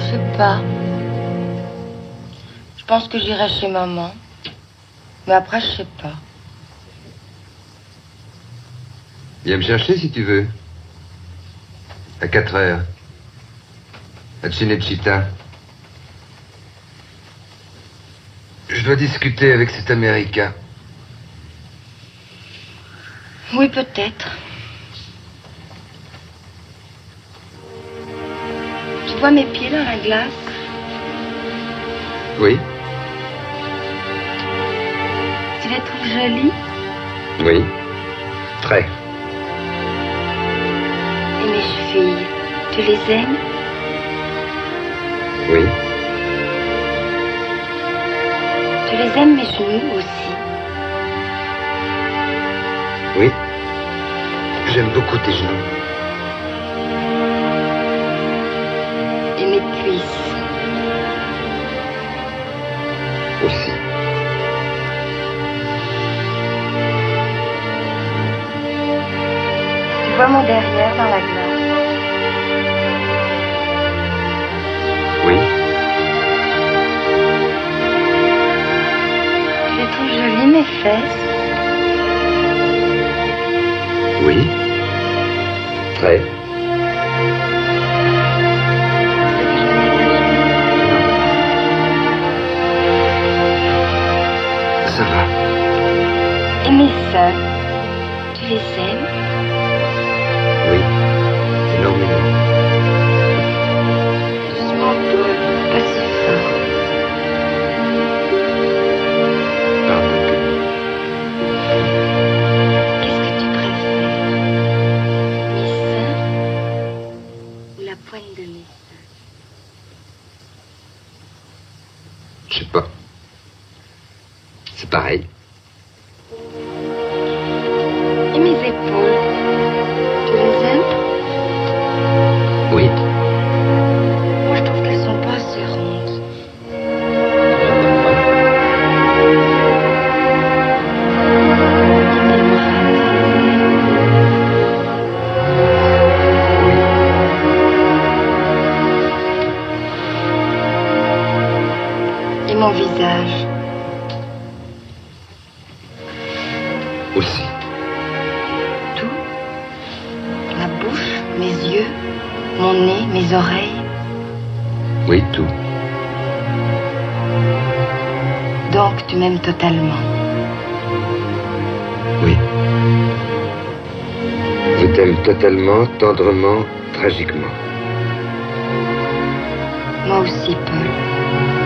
Je sais pas. Je pense que j'irai chez maman. Mais après, je sais pas. Viens me chercher si tu veux. À 4 heures. À Cinecittà. Je dois discuter avec cet Américain. Oui, peut-être. Tu vois mes pieds dans la glace? Oui. Tu les trouves jolis? Oui. Très. Et mes chevilles, tu les aimes? Oui. Tu les aimes mes genoux aussi? Oui. J'aime beaucoup tes genoux. Et mes cuisses? Aussi. Tu vois mon derrière dans la glace? Oui. Tu les trouves jolies mes fesses? Oui. Très. Ça va. Et mes seins, tu les aimes? Oui. Énormément. Doucement, Paul, pas si fort. Pardon. Qu'est-ce que tu préfères? Mes seins ou la poigne de mes seins? Je sais pas. C'est pareil. Et mes épaules, tu les aimes? Oui. Moi, je trouve qu'elles sont pas assez rondes. Et mes bras, tu les aimes? Et mon visage? Aussi. Tout? Ma bouche, mes yeux, mon nez, mes oreilles. Oui, tout. Donc, tu m'aimes totalement. Oui. Je t'aime totalement, tendrement, tragiquement. Moi aussi, Paul.